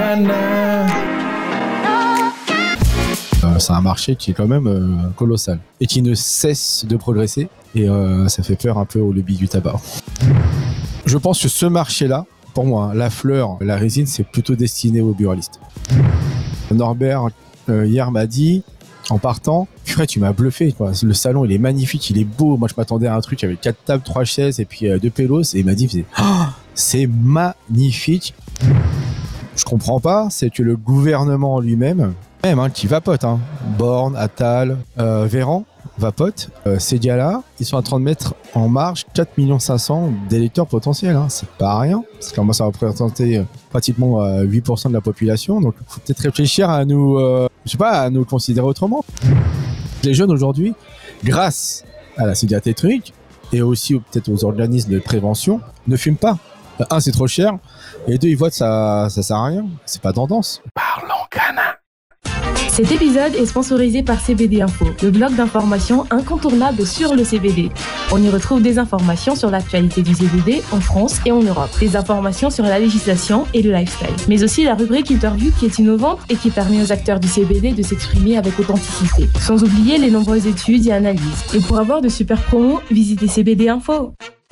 C'est un marché qui est quand même colossal et qui ne cesse de progresser et ça fait peur un peu au lobby du tabac. Je pense que ce marché-là, pour moi, la fleur, la résine, c'est plutôt destiné aux buralistes. Norbert, hier, m'a dit, en partant, Fred, tu m'as bluffé, quoi. Le salon, il est magnifique, il est beau. Moi, je m'attendais à un truc avec 4 tables, 3 chaises et puis 2 pélos. Et il m'a dit, c'est magnifique. Je comprends pas, c'est que le gouvernement lui-même, qui vapote, Borne, Attal, Véran, vapote, ces gars-là, ils sont en train de mettre en marge 4 500 000 d'électeurs potentiels, c'est pas rien, parce que moi ça va représenter pratiquement 8% de la population, donc il faut peut-être réfléchir à nous, à nous considérer autrement. Les jeunes aujourd'hui, grâce à la cigarette électronique, et aussi peut-être aux organismes de prévention, ne fument pas. Un, c'est trop cher, et deux, ils voient que ça sert à rien, c'est pas tendance. Parlons Cana. Cet épisode est sponsorisé par CBD Info, le blog d'information incontournable sur le CBD. On y retrouve des informations sur l'actualité du CBD en France et en Europe, des informations sur la législation et le lifestyle, mais aussi la rubrique interview qui est innovante et qui permet aux acteurs du CBD de s'exprimer avec authenticité, sans oublier les nombreuses études et analyses. Et pour avoir de super promos, visitez CBD Info.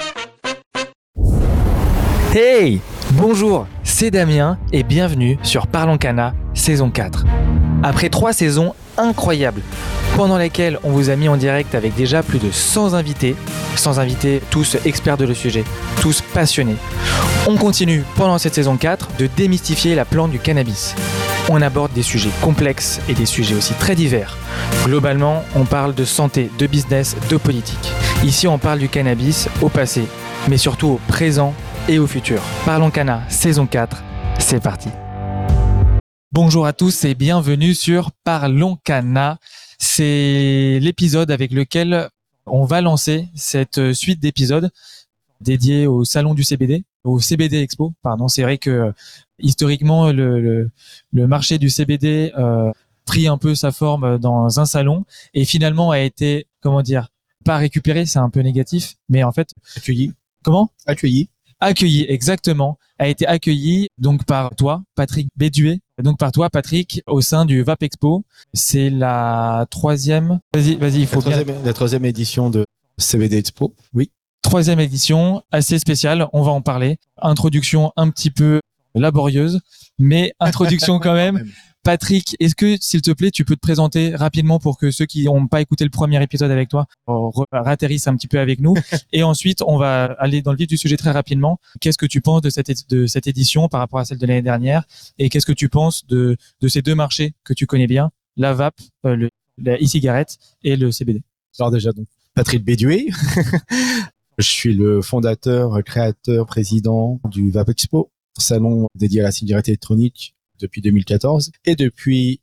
Hey, bonjour, c'est Damien et bienvenue sur Parlons Cana, saison 4. Après 3 saisons incroyables, pendant lesquelles on vous a mis en direct avec déjà plus de 100 invités, tous experts de le sujet, tous passionnés. On continue pendant cette saison 4 de démystifier la plante du cannabis. On aborde des sujets complexes et des sujets aussi très divers. Globalement, on parle de santé, de business, de politique. Ici, on parle du cannabis au passé, mais surtout au présent et au futur. Parlons Cana, saison 4, c'est parti. Bonjour à tous et bienvenue sur Parlons Cana. C'est l'épisode avec lequel on va lancer cette suite d'épisodes dédiés au salon du CBD, au CBD Expo. C'est vrai que historiquement le marché du CBD pris un peu sa forme dans un salon et finalement a été, pas récupéré, c'est un peu négatif, mais en fait accueilli. Comment ? Accueilli, exactement, a été accueilli donc par toi, Patrick Béduet, donc par toi, Patrick, au sein du VAP Expo. C'est la troisième. La troisième édition de CBD Expo. Oui. 3e édition, assez spéciale. On va en parler. Introduction un petit peu laborieuse, mais introduction quand même. Patrick, est-ce que, s'il te plaît, tu peux te présenter rapidement pour que ceux qui n'ont pas écouté le premier épisode avec toi ratterrissent un petit peu avec nous. Et ensuite, on va aller dans le vif du sujet très rapidement. Qu'est-ce que tu penses de cette édition par rapport à celle de l'année dernière? Et qu'est-ce que tu penses de ces deux marchés que tu connais bien, la vape, la e-cigarette et le CBD? Alors déjà, donc, Patrick Béduet. Je suis le fondateur, créateur, président du VAP Expo, salon dédié à la cigarette électronique depuis 2014 et depuis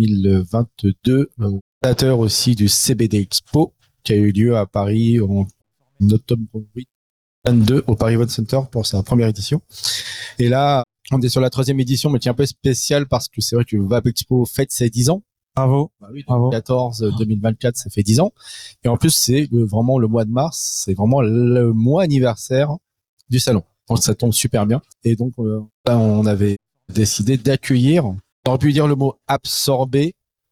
2022, fondateur aussi du CBD Expo qui a eu lieu à Paris en octobre 2022 au Paris Event Center pour sa première édition. Et là, on est sur la 3e édition, mais qui est un peu spéciale parce que c'est vrai que le VAP Expo fête ses 10 ans. Bravo. 2014, 2024, ça fait 10 ans. Et en plus, c'est vraiment le mois de mars, c'est vraiment le mois anniversaire du salon. Donc ça tombe super bien. Et donc, on avait décidé d'accueillir, on aurait pu dire le mot absorber,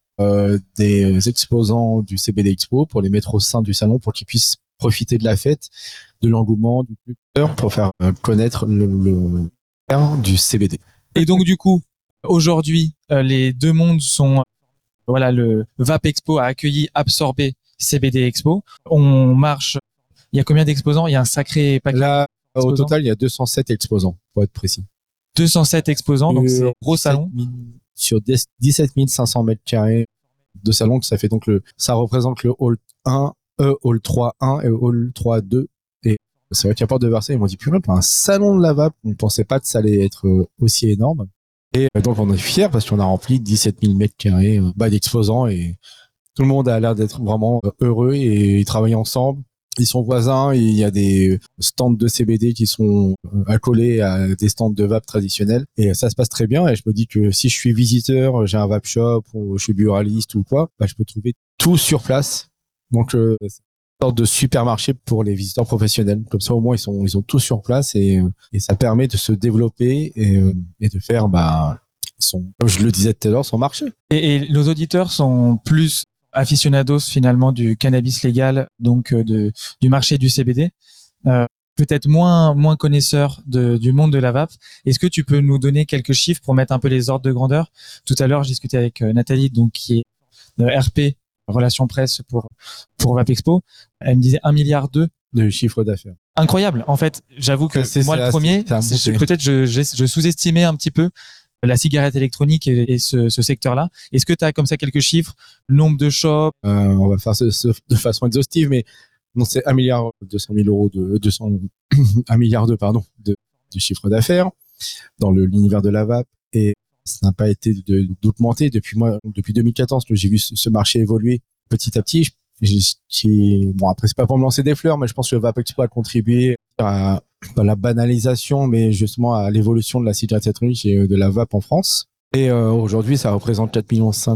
des exposants du CBD Expo pour les mettre au sein du salon pour qu'ils puissent profiter de la fête, de l'engouement, du culture, pour faire connaître le du CBD. Et donc du coup, aujourd'hui, les deux mondes sont, le VAP Expo a accueilli, absorbé CBD Expo. On marche. Il y a combien d'exposants? Il y a un sacré paquet. Là, au total, il y a 207 exposants, pour être précis. 207 exposants, donc c'est un gros salon. Sur 17 500 mètres carrés de salon, ça fait donc ça représente le hall 1, hall 3-1 et hall 3-2. Et c'est vrai qu'il y a pas de Versailles, ils m'ont dit, purée, pour un salon de la vape, on ne pensait pas que ça allait être aussi énorme. Et donc, on est fiers parce qu'on a rempli 17 000 mètres carrés d'exposants et tout le monde a l'air d'être vraiment heureux et ils travaillent ensemble. Ils sont voisins, il y a des stands de CBD qui sont accolés à des stands de vape traditionnels et ça se passe très bien et je me dis que si je suis visiteur, j'ai un vape shop ou je suis buraliste ou quoi, je peux trouver tout sur place. Donc c'est une sorte de supermarché pour les visiteurs professionnels. Comme ça au moins ils ont tout sur place et ça permet de se développer et de faire comme je le disais tout à l'heure, son marché. Et nos auditeurs sont plus aficionados finalement du cannabis légal, donc du marché du CBD. Peut-être moins connaisseurs du monde de la vape. Est-ce que tu peux nous donner quelques chiffres pour mettre un peu les ordres de grandeur? Tout à l'heure, je discutais avec Nathalie, donc qui est RP, relations presse pour Vape Expo. Elle me disait 1,2 milliard de chiffre d'affaires. Incroyable. En fait, j'avoue que moi, le premier, peut-être je sous-estimais un petit peu la cigarette électronique et ce secteur-là. Est-ce que tu as comme ça quelques chiffres, le nombre de shops? On va faire de façon exhaustive, mais non, c'est 1,2 milliard de 1,2 milliard de chiffre d'affaires dans l'univers de la vape, et ça n'a pas été d'augmenter depuis 2014 que j'ai vu ce marché évoluer petit à petit. Bon, après, c'est pas pour me lancer des fleurs, mais je pense que Vape Expo a contribué à la banalisation, mais justement à l'évolution de la cigarette électronique et de la vape en France. Et aujourd'hui, ça représente 4,5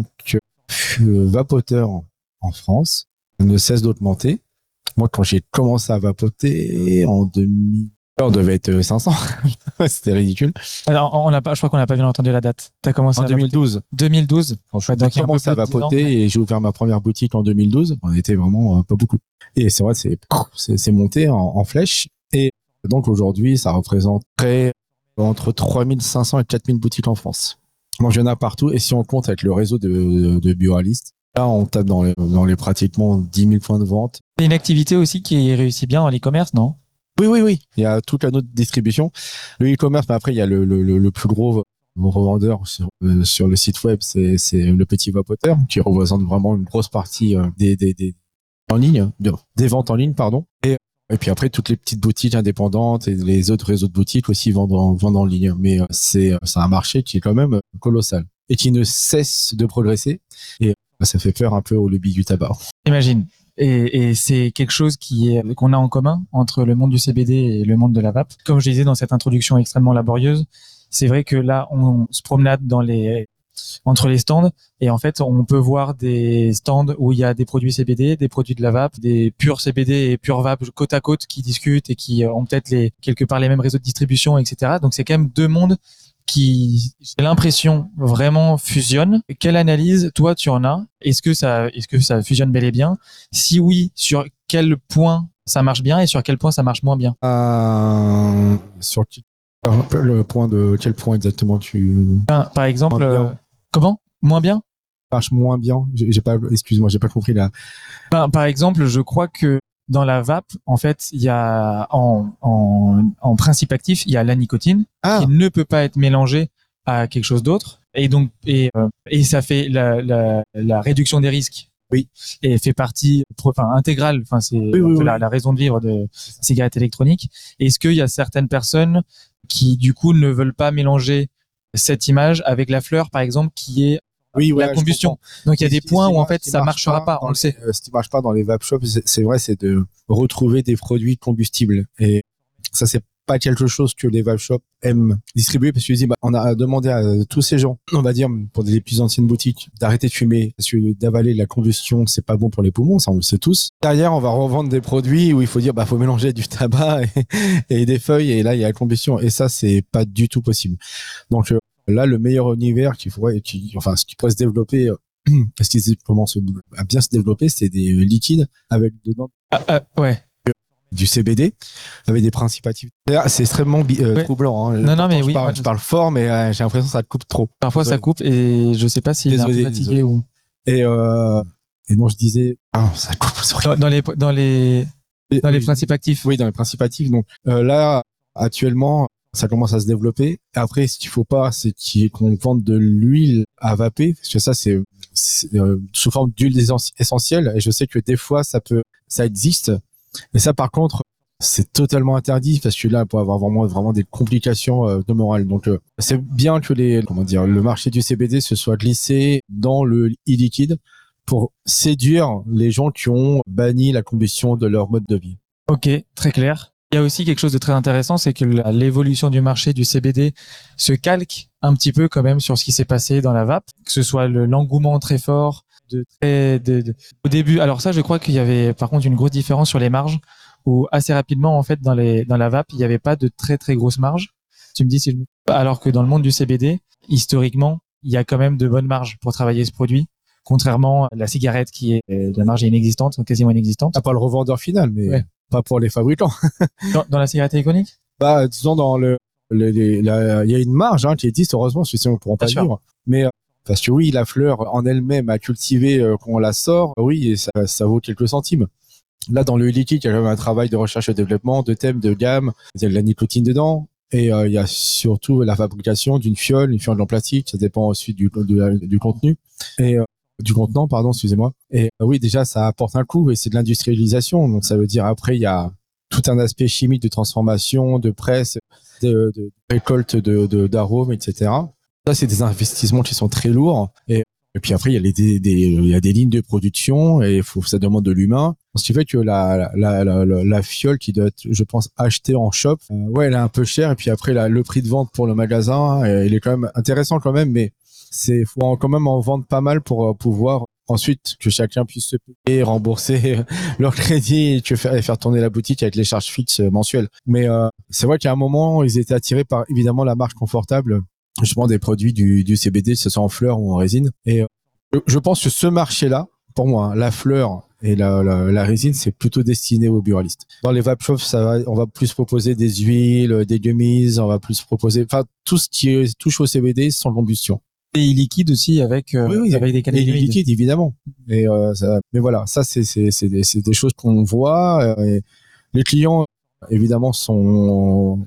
millions vapoteurs en France. Ça ne cesse d'augmenter. Moi, quand j'ai commencé à vapoter en 2000, on devait être 500. C'était ridicule. Alors, je crois qu'on n'a pas bien entendu la date. T'as commencé en 2012. 2012. J'ai commencé à vapoter et j'ai ouvert ma première boutique en 2012. On était vraiment pas beaucoup. Et c'est vrai, c'est monté en flèche. Et donc aujourd'hui, ça représente entre 3500 et 4000 boutiques en France. Moi, il y en a partout. Et si on compte avec le réseau de buralistes, là, on tape dans les pratiquement 10 000 points de vente. C'est une activité aussi qui réussit bien en e-commerce, non? Oui. Il y a toute la note distribution. Le e-commerce, mais après, il y a le plus gros revendeur sur le site web, c'est le petit vapoteur, qui représente vraiment une grosse partie des ventes en ligne, pardon. Et puis après, toutes les petites boutiques indépendantes et les autres réseaux de boutiques aussi vendent en ligne. Mais c'est un marché qui est quand même colossal et qui ne cesse de progresser. Et ça fait peur un peu au lobby du tabac. Imagine. Et c'est quelque chose qu'on a en commun entre le monde du CBD et le monde de la vape. Comme je disais dans cette introduction extrêmement laborieuse, c'est vrai que là, on se promenade entre les stands, et en fait, on peut voir des stands où il y a des produits CBD, des produits de la vape, des purs CBD et purs vape côte à côte qui discutent et qui ont peut-être quelque part les mêmes réseaux de distribution, etc. Donc c'est quand même deux mondes qui, j'ai l'impression, vraiment fusionnent. Quelle analyse, toi, tu en as? Est-ce que ça fusionne bel et bien? Si oui, sur quel point ça marche bien et sur quel point ça marche moins bien? Sur quel point exactement par exemple, comment? Moins bien? Marche moins bien? Excuse-moi, j'ai pas compris là. Par exemple, je crois que dans la vape, en fait, il y a en principe actif, il y a la nicotine qui ne peut pas être mélangée à quelque chose d'autre, et donc ça fait la réduction des risques. Oui. Et fait partie intégrale. Enfin, c'est la raison de vivre de cigarettes électroniques. Est-ce qu'il y a certaines personnes qui du coup ne veulent pas mélanger cette image avec la fleur, par exemple, qui est la combustion? Donc il y a des points où en fait ça marchera pas, on le sait. Ce qui marche pas dans les vape shops, c'est vrai, c'est de retrouver des produits combustibles, et ça, c'est pas quelque chose que les vape shops aiment distribuer, parce qu'ils disent on a demandé à tous ces gens, on va dire pour des plus anciennes boutiques, d'arrêter de fumer, parce que d'avaler la combustion, c'est pas bon pour les poumons, ça on le sait tous. Derrière, on va revendre des produits où il faut dire faut mélanger du tabac et des feuilles, et là il y a la combustion, et ça c'est pas du tout possible. Donc là, le meilleur univers ce qui pourrait se développer, ce qui commence à bien se développer, c'est des liquides avec dedans du CBD avec des principes actifs. C'est extrêmement troublant. Hein. Non, mais je parle fort, mais j'ai l'impression que ça coupe trop. Parfois, ça coupe, et je sais pas s'il est un peu fatigué ou. Et non, je disais, ça coupe. Dans les principes actifs. Oui, dans les principes actifs. Donc là, actuellement, ça commence à se développer. Après, ce qu'il faut pas, c'est qu'on vende de l'huile à vaper, parce que ça, c'est sous forme d'huile essentielle. Et je sais que des fois, ça existe. Mais ça, par contre, c'est totalement interdit, parce que là, on peut avoir vraiment des complications de morale. Donc, c'est bien que le marché du CBD se soit glissé dans le e-liquide pour séduire les gens qui ont banni la combustion de leur mode de vie. Ok, très clair. Il y a aussi quelque chose de très intéressant, c'est que l'évolution du marché du CBD se calque un petit peu quand même sur ce qui s'est passé dans la vape, que ce soit l'engouement très fort au début. Alors ça, je crois qu'il y avait par contre une grosse différence sur les marges, où assez rapidement en fait dans la vape, il n'y avait pas de très très grosses marges. Tu me dis si je me... Alors que dans le monde du CBD, historiquement, il y a quand même de bonnes marges pour travailler ce produit. Contrairement à la cigarette qui est la marge est inexistante, quasiment inexistante. Pas le revendeur final, mais pas pour les fabricants. Dans la cigarette électronique? Disons dans il y a une marge qui existe, heureusement, parce que sinon on ne pourra pas vivre. Mais parce que oui, la fleur en elle-même à cultiver quand on la sort, oui, et ça vaut quelques centimes. Là, dans le liquide, il y a quand même un travail de recherche et développement, de thème, de gamme. Il y a de la nicotine dedans. Et il y a surtout la fabrication d'une fiole en plastique. Ça dépend ensuite du contenu. Et du contenant, pardon, excusez-moi. Et oui, déjà, ça apporte un coût et c'est de l'industrialisation. Donc, ça veut dire après, il y a tout un aspect chimique de transformation, de presse, de récolte d'arômes, etc. Ça, c'est des investissements qui sont très lourds. Et puis après, il y a des lignes de production et ça demande de l'humain. Ce qui fait que la fiole qui doit être, je pense, achetée en shop, elle est un peu chère. Et puis après, le prix de vente pour le magasin, il est quand même intéressant quand même, mais faut quand même en vendre pas mal pour pouvoir ensuite que chacun puisse se payer, rembourser leur crédit et faire tourner la boutique avec les charges fixes mensuelles. Mais c'est vrai qu'à un moment, ils étaient attirés par évidemment la marque confortable, justement des produits du CBD, que ce soit en fleurs ou en résine. Et je pense que ce marché-là, pour moi, la fleur et la résine, c'est plutôt destiné aux buralistes. Dans les vape shops, on va plus proposer des huiles, des gummies, on va plus proposer, tout ce qui touche au CBD sans combustion. Et liquide aussi avec des cannabinoïdes. Et liquide, évidemment. Mais voilà, ça, c'est des choses qu'on voit. Et les clients, évidemment, sont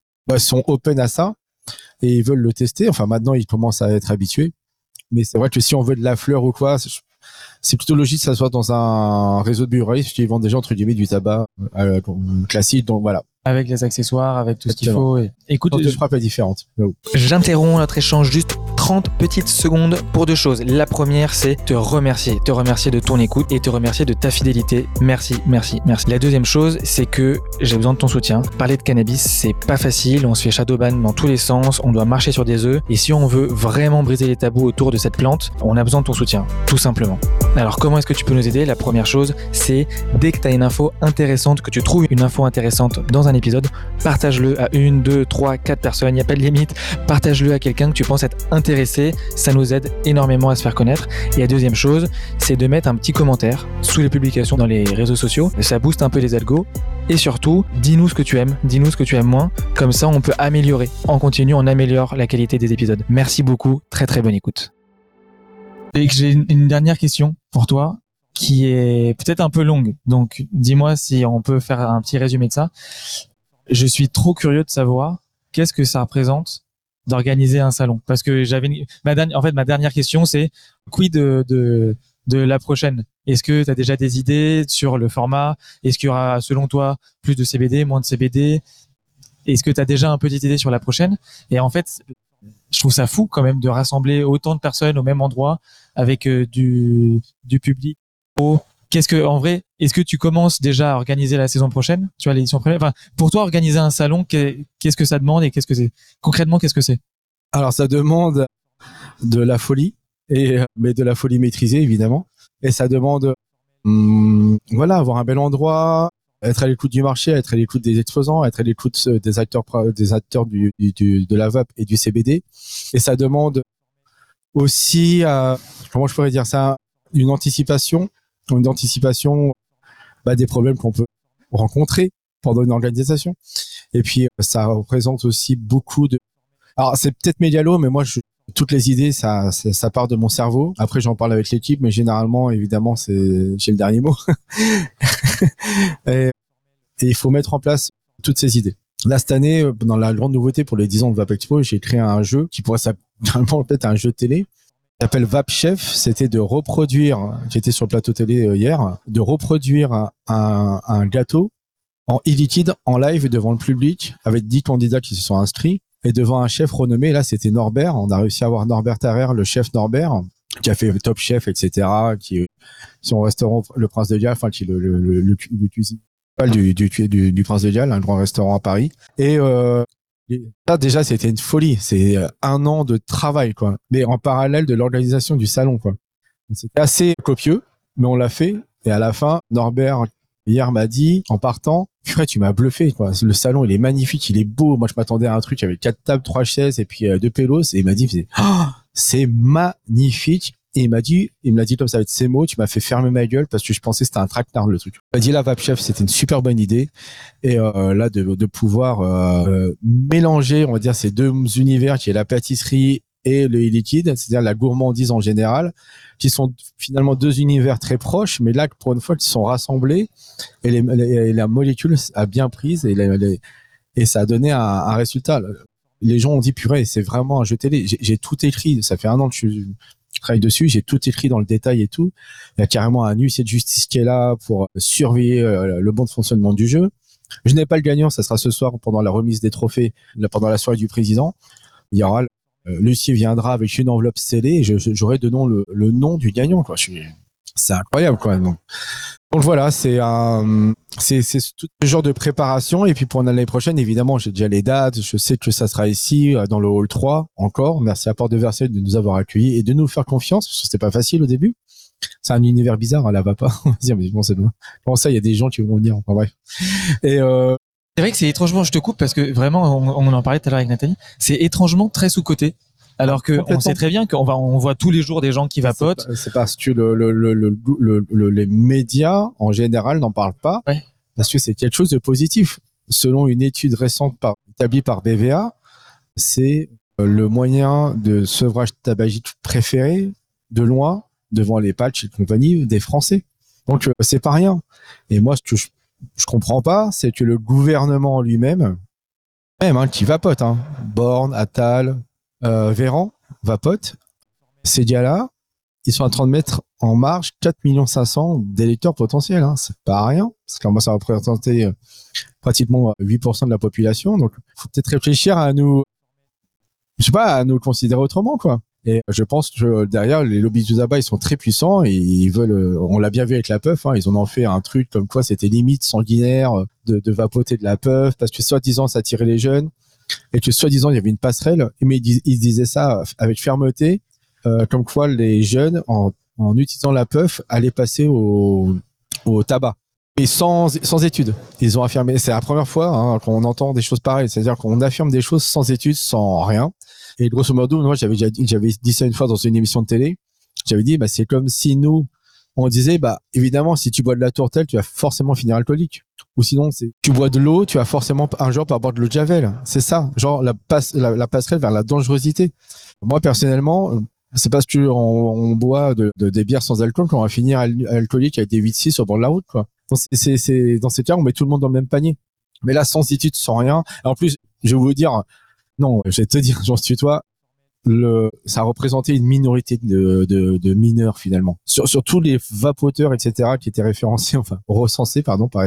open à ça et ils veulent le tester. Enfin, maintenant, ils commencent à être habitués. Mais c'est vrai que si on veut de la fleur ou quoi, c'est plutôt logique que ça soit dans un réseau de buralistes qui vendent déjà, entre guillemets, du tabac classique. Donc voilà. Avec les accessoires, avec tout ce qu'il faut. Écoute, notre frappe est différente. J'interromps notre échange juste 30 petites secondes pour deux choses. La première, c'est te remercier de ton écoute et te remercier de ta fidélité. Merci. La deuxième chose, c'est que j'ai besoin de ton soutien. Parler de cannabis, c'est pas facile. On se fait shadowban dans tous les sens. On doit marcher sur des œufs. Et si on veut vraiment briser les tabous autour de cette plante, on a besoin de ton soutien, tout simplement. Alors, comment est-ce que tu peux nous aider? La première chose, c'est dès que tu as une info intéressante, que tu trouves une info intéressante dans un épisode, partage-le à 1, 2, 3, 4 personnes, il n'y a pas de limite. Partage-le à quelqu'un que tu penses être intéressé, ça nous aide énormément à se faire connaître. Et la deuxième chose, c'est de mettre un petit commentaire sous les publications dans les réseaux sociaux, ça booste un peu les algos. Et surtout, dis-nous ce que tu aimes, dis-nous ce que tu aimes moins, comme ça on peut améliorer. En continu, on améliore la qualité des épisodes. Merci beaucoup, très très bonne écoute. Et j'ai une dernière question pour toi, qui est peut-être un peu longue, donc dis-moi si on peut faire un petit résumé de ça. Je suis trop curieux de savoir qu'est-ce que ça représente d'organiser un salon. Parce que ma dernière question, c'est quid de la prochaine? Est-ce que tu as déjà des idées sur le format? Est-ce qu'il y aura, selon toi, plus de CBD, moins de CBD? Est-ce que tu as déjà un peu d'idées sur la prochaine? Et en fait, je trouve ça fou quand même de rassembler autant de personnes au même endroit avec du public. Est-ce que tu commences déjà à organiser la saison prochaine? Tu vois, l'édition première. Enfin, pour toi, organiser un salon, qu'est-ce que ça demande et qu'est-ce que c'est? Concrètement, qu'est-ce que c'est? Alors, ça demande de la folie, mais de la folie maîtrisée, évidemment. Et ça demande, avoir un bel endroit, être à l'écoute du marché, être à l'écoute des exposants, être à l'écoute des acteurs de la vape et du CBD. Et ça demande aussi, comment je pourrais dire ça, une anticipation des problèmes qu'on peut rencontrer pendant une organisation. Et puis, ça représente aussi beaucoup de... Alors, c'est peut-être mégalo, mais moi, toutes les idées, ça part de mon cerveau. Après, j'en parle avec l'équipe, mais généralement, évidemment, j'ai le dernier mot. et il faut mettre en place toutes ces idées. Là, cette année, dans la grande nouveauté pour les 10 ans de Vape Expo, j'ai créé un jeu qui pourrait s'appeler peut-être un jeu de télé. Il s'appelle Vape Chef. C'était de reproduire, j'étais sur le plateau télé hier, de reproduire un gâteau en e-liquide, en live devant le public, avec 10 candidats qui se sont inscrits, et devant un chef renommé. Là, c'était Norbert. On a réussi à avoir Norbert Tarrer, le chef Norbert, qui a fait Top Chef, etc., qui est son restaurant, le Prince de Galles, qui est le cuisine du Prince de Galles, un grand restaurant à Paris. Et ça, déjà, c'était une folie. C'est 1 an de travail, quoi. Mais en parallèle de l'organisation du salon, quoi. C'était assez copieux, mais on l'a fait. Et à la fin, Norbert, hier m'a dit, en partant, purée, tu m'as bluffé, quoi. Le salon, il est magnifique, il est beau. Moi, je m'attendais à un truc, il y avait 4 tables, 3 chaises et puis 2 pélos. Et il m'a dit, c'est magnifique. Et il me l'a dit comme ça avec ses mots, tu m'as fait fermer ma gueule parce que je pensais que c'était un traquenard, le truc. Il m'a dit là, Vapchef, c'était une super bonne idée. Et là, de pouvoir mélanger, on va dire, ces deux univers qui est la pâtisserie et le liquide, c'est-à-dire la gourmandise en général, qui sont finalement deux univers très proches, mais là, pour une fois, ils sont rassemblés et la molécule a bien prise et ça a donné un résultat. Les gens ont dit, purée, c'est vraiment un jeu télé. J'ai tout écrit. Ça fait 1 an que je travaille dessus. J'ai tout écrit dans le détail et tout. Il y a carrément un huissier de justice qui est là pour surveiller le bon fonctionnement du jeu. Je n'ai pas le gagnant. Ça sera ce soir pendant la remise des trophées, pendant la soirée du président. Il y aura l'huissier viendra avec une enveloppe scellée et j'aurai de nom le nom du gagnant, quoi. C'est incroyable, quoi. Donc voilà, c'est tout ce genre de préparation. Et puis pour l'année prochaine, évidemment, j'ai déjà les dates. Je sais que ça sera ici, dans le hall 3, encore. Merci à Porte de Versailles de nous avoir accueillis et de nous faire confiance, parce que c'était pas facile au début. C'est un univers bizarre, elle va pas. On va se dire, mais bon, c'est bon. Comment ça, il y a des gens qui vont venir. Enfin, bref. Et c'est vrai que c'est étrangement, je te coupe parce que vraiment, on en parlait tout à l'heure avec Nathalie, c'est étrangement très sous-coté. Alors que on sait très bien on voit tous les jours des gens qui vapotent. C'est parce que les médias en général n'en parlent pas, ouais. Parce que c'est quelque chose de positif. Selon une étude récente établie par BVA, c'est le moyen de sevrage tabagique préféré de loin devant les patchs et compagnie des Français. Donc c'est pas rien. Et moi, ce que je comprends pas, c'est que le gouvernement lui-même, qui vapote, Borne, Attal, Véran, vapote, ces gars-là, ils sont en train de mettre en marge 4,5 millions d'électeurs potentiels. C'est pas rien, parce que moi, ça représentait pratiquement 8% de la population. Donc, faut peut-être réfléchir à nous considérer autrement, quoi. Et je pense que derrière, les lobbies du tabac, ils sont très puissants et ils veulent, on l'a bien vu avec la puff, ils en ont fait un truc comme quoi c'était limite sanguinaire de vapoter de la puff, parce que soi-disant, ça attirait les jeunes. Et que soi-disant il y avait une passerelle, mais ils disaient ça avec fermeté, comme quoi les jeunes en utilisant la puff allaient passer au tabac et sans études. Ils ont affirmé, c'est la première fois qu'on entend des choses pareilles, c'est-à-dire qu'on affirme des choses sans études, sans rien. Et grosso modo, moi j'avais dit ça une fois dans une émission de télé. J'avais dit c'est comme si nous on disait évidemment si tu bois de la tourtelle tu vas forcément finir alcoolique. Ou sinon, tu bois de l'eau, tu vas forcément un jour pas boire de l'eau de javel. C'est ça, genre la passerelle vers la dangerosité. Moi, personnellement, c'est parce que on boit des bières sans alcool qu'on va finir alcoolique avec des 8-6 sur le bord de la route, quoi. Donc, c'est dans ces cas, on met tout le monde dans le même panier. Mais là, sans études, sans rien. En plus, je vais vous dire, non, je vais te dire, j'en suis toi. Ça représentait une minorité de mineurs finalement sur tous les vapoteurs etc qui étaient référencés, recensés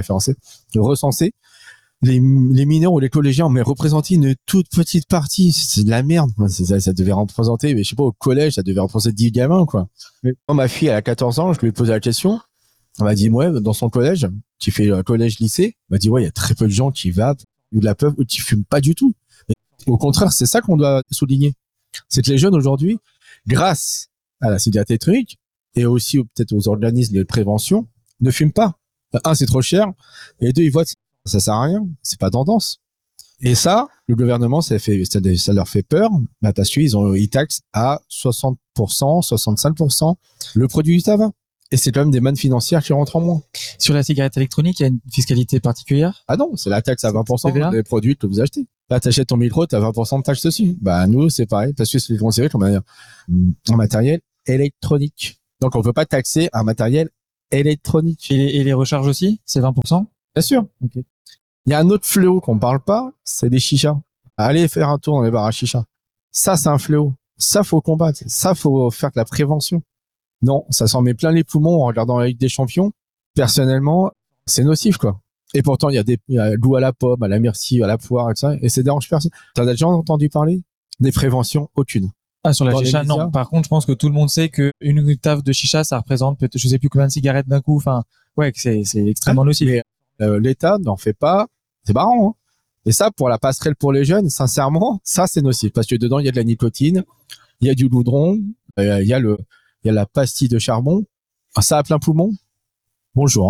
les mineurs ou les collégiens mais représentaient une toute petite partie. C'est de la merde, quoi. Ça devait représenter, mais je sais pas, au collège ça devait représenter 10 gamins, quoi. Mais quand ma fille elle a 14 ans, je lui ai posé la question, elle m'a dit dans son collège qui fait collège lycée, elle m'a dit il y a très peu de gens qui vapent ou de la puff ou qui fument pas du tout. Mais au contraire, c'est ça qu'on doit souligner. C'est que les jeunes aujourd'hui, grâce à la cigarette électronique et aussi peut-être aux organismes de prévention, ne fument pas. Un, c'est trop cher, et deux, ils voient que ça sert à rien, c'est pas tendance. Et ça, le gouvernement, ça leur fait peur, parce qu'ils taxent à 60%, 65% le produit du tabac. Et c'est quand même des mannes financières qui rentrent en moins. Sur la cigarette électronique, il y a une fiscalité particulière? Ah non, c'est la taxe à 20% des produits que vous achetez. Là, t'achètes ton micro, t'as 20% de taxe dessus. Nous, c'est pareil, parce que c'est considéré comme un matériel électronique. Donc, on peut pas taxer un matériel électronique. Et les recharges aussi, c'est 20%? Bien sûr. Okay. Il y a un autre fléau qu'on parle pas, c'est les chichas. Allez faire un tour dans les bars à chicha. Ça, c'est un fléau. Ça, faut combattre. Ça, faut faire de la prévention. Non, ça s'en met plein les poumons en regardant la Ligue des Champions. Personnellement, c'est nocif, quoi. Et pourtant, il y a goût à la pomme, à la myrtille, à la poire, et tout ça, et ça dérange personne. T'as déjà entendu parler? Des préventions, aucune. Ah, sur la chicha, non. Par contre, je pense que tout le monde sait que une octave de chicha, ça représente peut-être, je sais plus combien de cigarettes d'un coup. Que c'est extrêmement nocif. Mais l'État n'en fait pas. C'est marrant, Et ça, pour la passerelle pour les jeunes, sincèrement, ça, c'est nocif. Parce que dedans, il y a de la nicotine, il y a du goudron, il y a la pastille de charbon. Ça a plein poumon. Bonjour,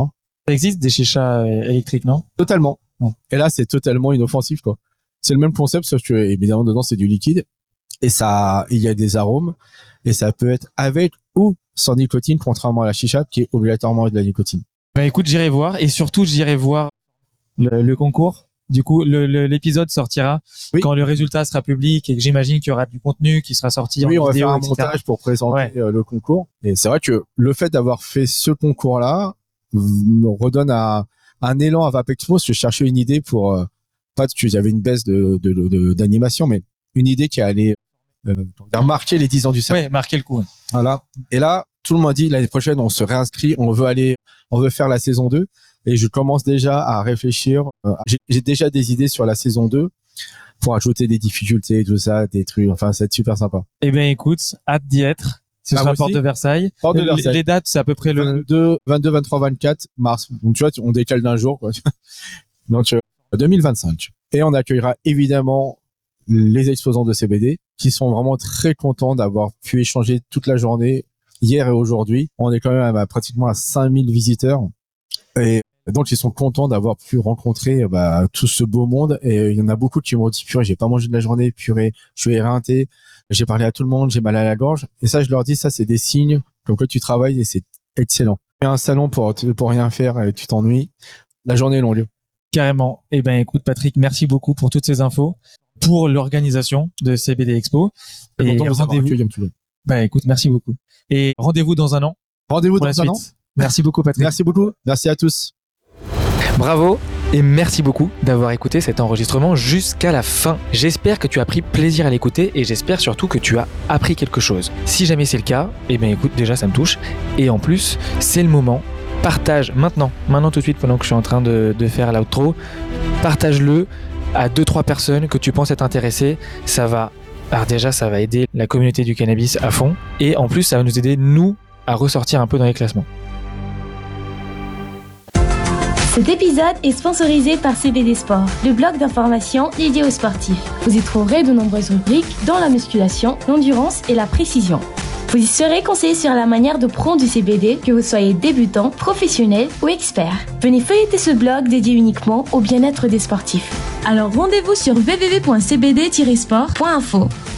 Ça existe des chichas électriques, non? Totalement. Bon. Et là, c'est totalement inoffensif, quoi. C'est le même concept, sauf que, évidemment, dedans, c'est du liquide. Et il y a des arômes. Et ça peut être avec ou sans nicotine, contrairement à la chicha, qui est obligatoirement de la nicotine. Bah écoute, j'irai voir. Et surtout, j'irai voir le concours. Du coup, l'épisode sortira quand le résultat sera public et que j'imagine qu'il y aura du contenu qui sera sorti en vidéo, on va faire un etc. montage pour présenter le concours. Et c'est vrai que le fait d'avoir fait ce concours-là me redonne un élan à Vapexpo. Je cherchais une idée pour pas que j'avais une baisse d'animation, mais une idée qui allait marquer les 10 ans du cercle. Ouais, marquer le coup. Ouais. Voilà. Et là, tout le monde m'a dit l'année prochaine, on se réinscrit, on veut faire la saison 2. Et je commence déjà à réfléchir. J'ai déjà des idées sur la saison 2 pour ajouter des difficultés, tout ça, des trucs. Enfin, c'est super sympa. Eh bien, écoute, hâte d'y être. Ce sera Porte de Versailles. Porte de Versailles. Les dates, c'est à peu près le 22, 23, 24 mars. Donc, tu vois, on décale d'un jour, quoi. Donc, 2025. Et on accueillera évidemment les exposants de CBD qui sont vraiment très contents d'avoir pu échanger toute la journée, hier et aujourd'hui. On est quand même pratiquement à 5000 visiteurs. Et donc, ils sont contents d'avoir pu rencontrer tout ce beau monde. Et il y en a beaucoup qui m'ont dit, purée, j'ai pas mangé de la journée, purée, je suis éreinté, j'ai parlé à tout le monde, j'ai mal à la gorge. Et ça, je leur dis, ça, c'est des signes comme que tu travailles et c'est excellent. Il y a un salon pour rien faire et tu t'ennuies. La journée est longue. Carrément. Eh ben, écoute, Patrick, merci beaucoup pour toutes ces infos, pour l'organisation de CBD Expo. Et rendez-vous. Écoute, merci beaucoup. Et rendez-vous dans un an. Rendez-vous dans un an. Merci beaucoup, Patrick. Merci beaucoup. Merci à tous. Bravo et merci beaucoup d'avoir écouté cet enregistrement jusqu'à la fin. J'espère que tu as pris plaisir à l'écouter et j'espère surtout que tu as appris quelque chose. Si jamais c'est le cas, eh bien écoute, déjà ça me touche. Et en plus, c'est le moment. Partage maintenant tout de suite pendant que je suis en train de faire l'outro. Partage-le à 2-3 personnes que tu penses être intéressées. Alors déjà, ça va aider la communauté du cannabis à fond. Et en plus, ça va nous aider, nous, à ressortir un peu dans les classements. Cet épisode est sponsorisé par CBD Sport, le blog d'information dédié aux sportifs. Vous y trouverez de nombreuses rubriques dans la musculation, l'endurance et la précision. Vous y serez conseillé sur la manière de prendre du CBD, que vous soyez débutant, professionnel ou expert. Venez feuilleter ce blog dédié uniquement au bien-être des sportifs. Alors rendez-vous sur www.cbd-sport.info.